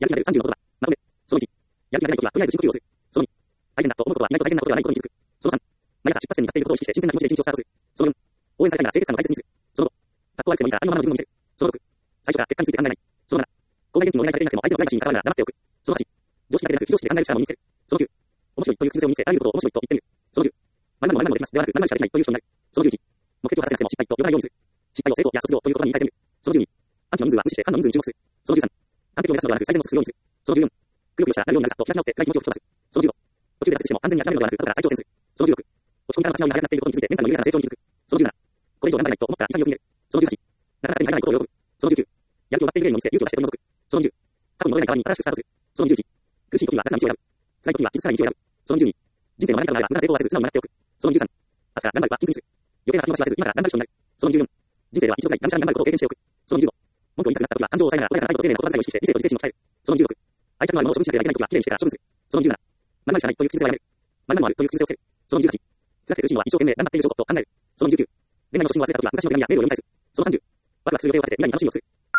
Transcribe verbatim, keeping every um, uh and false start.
やる気が出るさんじゅうのことは、まとめ。そのいち、やる気が出ないことは、とりあえず深呼吸をする。そのに、大変だと思うことは意外と大変なことではないことに気づく。そのさん、毎朝出発点に立っていることを意識して新鮮な気持ちで一日をスタートする。そのよん、応援されたいなら清潔さを大切にする。そのご、格好悪くてもいいからありのままの自分を見せる。そのろく、最初から結果について考えない。そのなな、公害現金にお願いされていなくても相手のプライバシーに関わるなら黙っておく。そのはち、常識だけでなく非常識で考える力も身につける。そのきゅう、面白いという癖を身につけ、あらゆることを面白いと言ってみる。そのじゅう、〇〇も〇〇もできますではなく〇〇しかできないという人になる。そのじゅういち、目的を果たせなくても失敗と呼ばないようにする。失敗を成功や卒業という言葉に言い換えてみる。そのじゅうに、アンチの人数は無視してファンの人数に注目する。そのじゅうさん、完璧を目指すのではなく最善を尽くすようにする。そのじゅうよん、くよくよしたなるようになるさと開き直って暗い気持ちを吹き飛ばす。そのじゅうご、途中で挫折しても完全に諦めるのではなく後から再挑戦する。そのじゅうろく、落ち込みから立ち直りが早くなっていることに気づいてメンタルの緩やかな成長に気づく。そのじゅうなな、これ以上頑張らないと思ったら潔く見れる。そのじゅうはち、なかなか手に入らないことを喜ぶ。そのじゅうきゅう、やる気を奪っている例の見せ勇気を出して取り除く。そのじゅう、過去に戻れない代わりに新しくスタートする。そのじゅういち、苦しい時は楽な道を選ぶ。辛い時は傷つかない道を選ぶ。そのじゅうに、人生の学び方の前は無駄な抵抗はせず素直に学っておく。そのじゅうさん、明日から頑張るはピンクにする。余計な先延ばしはせず今から頑張る人になる。そのじゅうよん、人生では一度くらいがむしゃらに頑張ることを経験しておく。そのじゅうご、文句を言いたくなった時は感情を抑えながら穏やかな態度と丁寧な言葉遣いを意識して理性と自制心を鍛える。そのじゅうろく、愛着のあるものを処分しなければいけない時はきれいにしてから処分する。そのじゅうなな、〇〇しかないという口癖をやめる。〇〇もあるという口癖を捨てる。そのじゅうはち、辛くて苦しいのは一生懸命頑張っている証拠と考える。そのじゅうきゅう、恋愛の初心を忘れた時は昔の手紙やメールを読み返す。そのさんじゅう、ワクワクする予定を立てて未来に楽しみをする。